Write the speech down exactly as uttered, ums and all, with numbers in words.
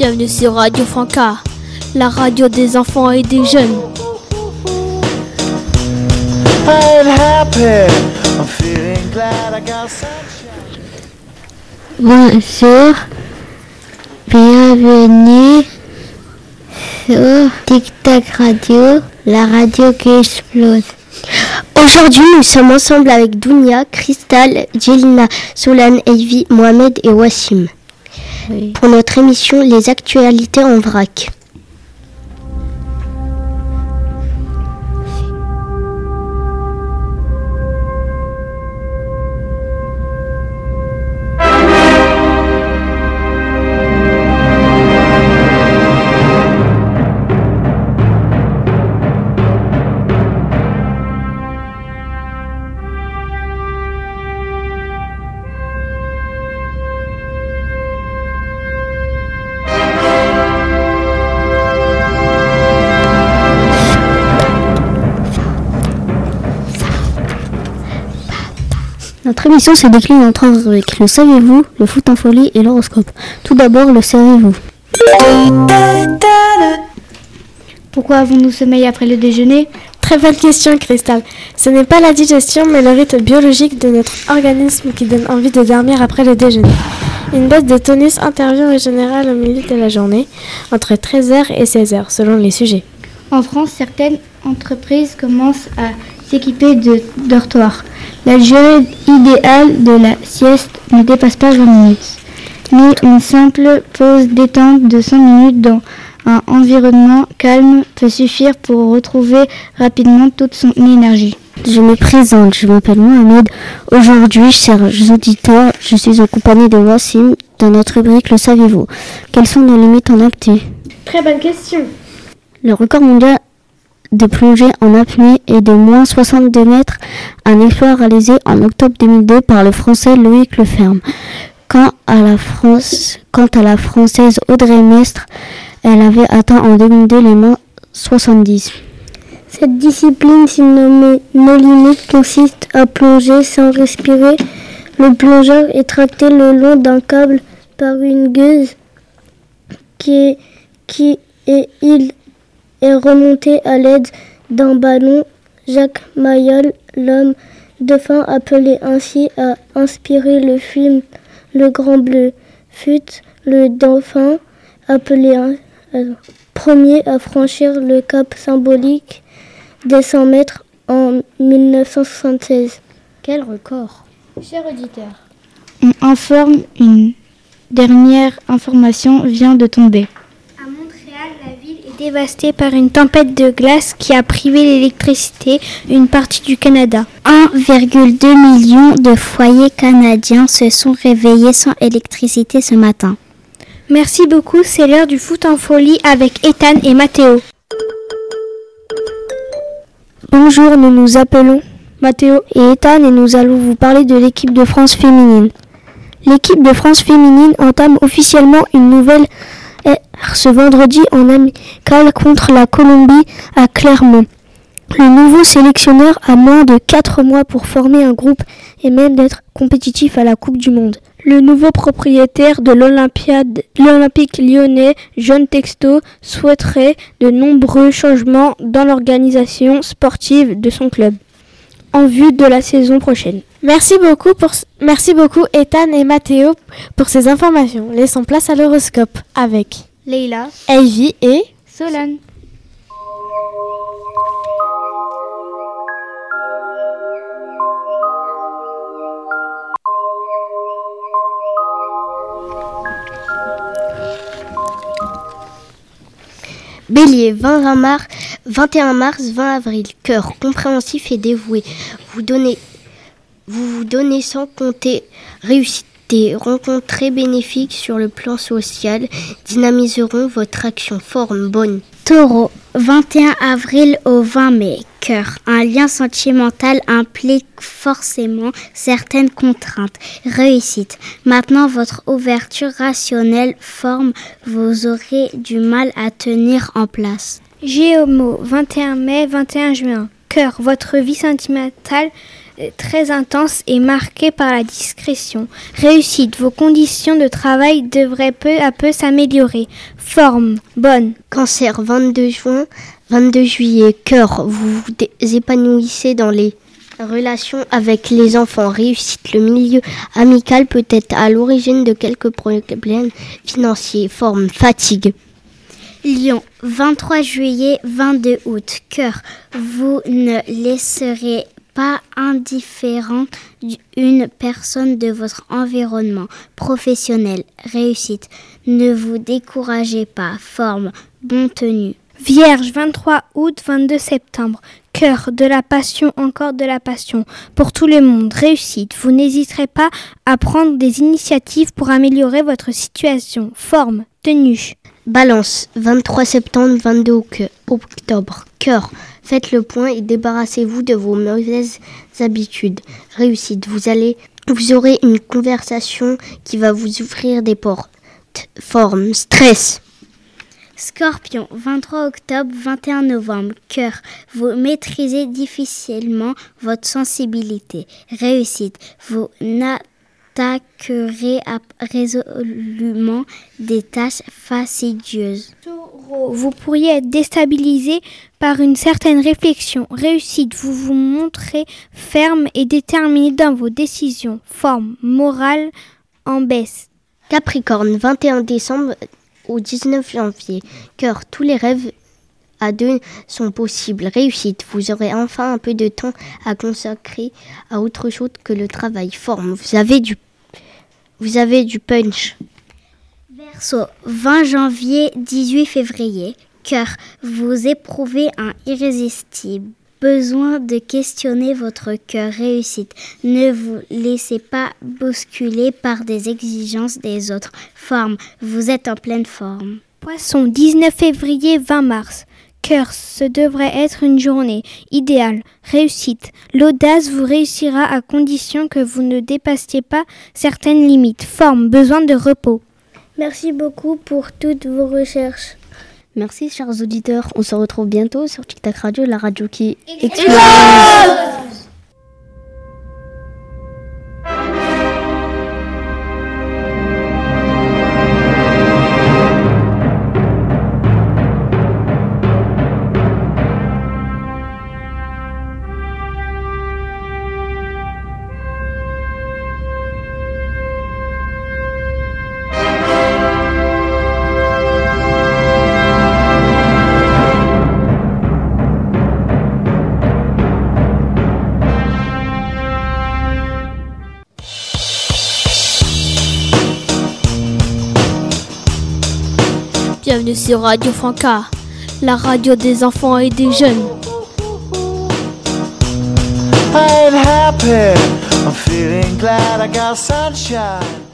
Bienvenue sur Radio Franca, la radio des enfants et des jeunes. Bonjour, bienvenue sur Tic Tac Radio, la radio qui explose. Aujourd'hui, nous sommes ensemble avec Dounia, Cristal, Jelina, Solane, Evie, Mohamed et Wassim. Oui. Pour notre émission Les actualités en vrac. Notre émission se décline en trois rubriques, le savez-vous, le foot en folie et l'horoscope. Tout d'abord, le savez-vous. Pourquoi avons-nous sommeil après le déjeuner ? Très bonne question, Cristal. Ce n'est pas la digestion, mais le rythme biologique de notre organisme qui donne envie de dormir après le déjeuner. Une baisse de tonus intervient en général au milieu de la journée, entre treize heures et seize heures, selon les sujets. En France, certaines entreprises commencent à s'équiper de dortoirs. La durée idéale de la sieste ne dépasse pas vingt minutes. Mais une simple pause détente de cinq minutes dans un environnement calme peut suffire pour retrouver rapidement toute son énergie. Je me présente, je m'appelle Mohamed. Aujourd'hui, chers auditeurs, je suis en compagnie de Wassim dans notre rubrique Le savez-vous. Quelles sont nos limites en apnée ? Très bonne question. Le record mondial de plongée en apnée est de moins soixante-deux mètres, un exploit réalisé en octobre deux mille deux par le Français Loïc Leferme. Quant à la France, quant à la Française Audrey Mestre, elle avait atteint en deux mille deux les moins soixante-dix. Cette discipline, surnommée No Limit, consiste à plonger sans respirer. Le plongeur est tracté le long d'un câble par une gueuse qui est, qui est, il est remonté à l'aide d'un ballon. Jacques Mayol, l'homme dauphin appelé ainsi, a inspiré le film Le Grand Bleu, fut le dauphin appelé un, euh, premier à franchir le cap symbolique des cent mètres en dix-neuf cent soixante-seize. Quel record! Cher auditeur, on informe, une dernière information vient de tomber. À Montréal, la ville est dévastée par une tempête de glace qui a privé l'électricité une partie du Canada. un virgule deux million de foyers canadiens se sont réveillés sans électricité ce matin. Merci beaucoup, c'est l'heure du foot en folie avec Ethan et Mathéo. Bonjour, nous nous appelons Mathéo et Ethan et nous allons vous parler de l'équipe de France féminine. L'équipe de France féminine entame officiellement une nouvelle ère ce vendredi en amical contre la Colombie à Clermont. Le nouveau sélectionneur a moins de quatre mois pour former un groupe et même d'être compétitif à la Coupe du Monde. Le nouveau propriétaire de l'Olympiade, l'Olympique lyonnais, John Textor, souhaiterait de nombreux changements dans l'organisation sportive de son club en vue de la saison prochaine. Merci beaucoup, pour, merci beaucoup Ethan et Mathéo pour ces informations. Laissons place à l'horoscope avec Leila, Evie et Solane. Bélier, vingt et un mars, vingt avril. Cœur, compréhensif et dévoué. Vous donnez, vous, vous donnez sans compter. Réussite, des rencontres très bénéfiques sur le plan social dynamiseront votre action. Forme, bonne. Taureau, vingt et un avril au vingt mai. Cœur, un lien sentimental implique forcément certaines contraintes. Réussite, maintenant votre ouverture rationnelle forme, vous aurez du mal à tenir en place. Gémeaux, vingt et un mai, vingt et un juin. Cœur, votre vie sentimentale très intense et marquée par la discrétion. Réussite, vos conditions de travail devraient peu à peu s'améliorer. Forme, bonne. Cancer, vingt-deux juin, vingt-deux juillet. Cœur, vous vous dé- épanouissez dans les relations avec les enfants. Réussite, le milieu amical peut être à l'origine de quelques problèmes financiers. Forme, fatigue. Lion, vingt-trois juillet, vingt-deux août. Cœur, vous ne laisserez pas indifférente une personne de votre environnement professionnel. Réussite, ne vous découragez pas. Forme, bonne tenue. Vierge, vingt-trois août, vingt-deux septembre. Cœur, de la passion, encore de la passion. Pour tout le monde, réussite. Vous n'hésiterez pas à prendre des initiatives pour améliorer votre situation. Forme, tenue. Balance, vingt-trois septembre, vingt-deux octobre. Cœur, faites le point et débarrassez-vous de vos mauvaises habitudes. Réussite, vous allez, vous aurez une conversation qui va vous ouvrir des portes. Forme, stress. Scorpion, vingt-trois octobre, vingt et un novembre. Cœur, vous maîtrisez difficilement votre sensibilité. Réussite, vous n'attaquerez résolument des tâches fastidieuses. Taureau, vous pourriez être déstabilisé par une certaine réflexion. Réussite, vous vous montrez ferme et déterminé dans vos décisions. Forme, morale en baisse. Capricorne, vingt et un décembre au dix-neuf janvier. Cœur, tous les rêves à deux sont possibles. Réussite, vous aurez enfin un peu de temps à consacrer à autre chose que le travail. Forme, vous avez du, vous avez du punch. Verseau, vingt janvier, dix-huit février. Cœur, vous éprouvez un irrésistible besoin de questionner votre cœur. Réussite, ne vous laissez pas bousculer par des exigences des autres. Forme, vous êtes en pleine forme. Poisson, dix-neuf février, vingt mars. Cœur, ce devrait être une journée idéale. Réussite, l'audace vous réussira à condition que vous ne dépassiez pas certaines limites. Forme, besoin de repos. Merci beaucoup pour toutes vos recherches. Merci chers auditeurs, on se retrouve bientôt sur Tic Tac Radio, la radio qui explose. Bienvenue sur Radio Franca, la radio des enfants et des jeunes. I'm happy, I'm feeling glad I got sunshine.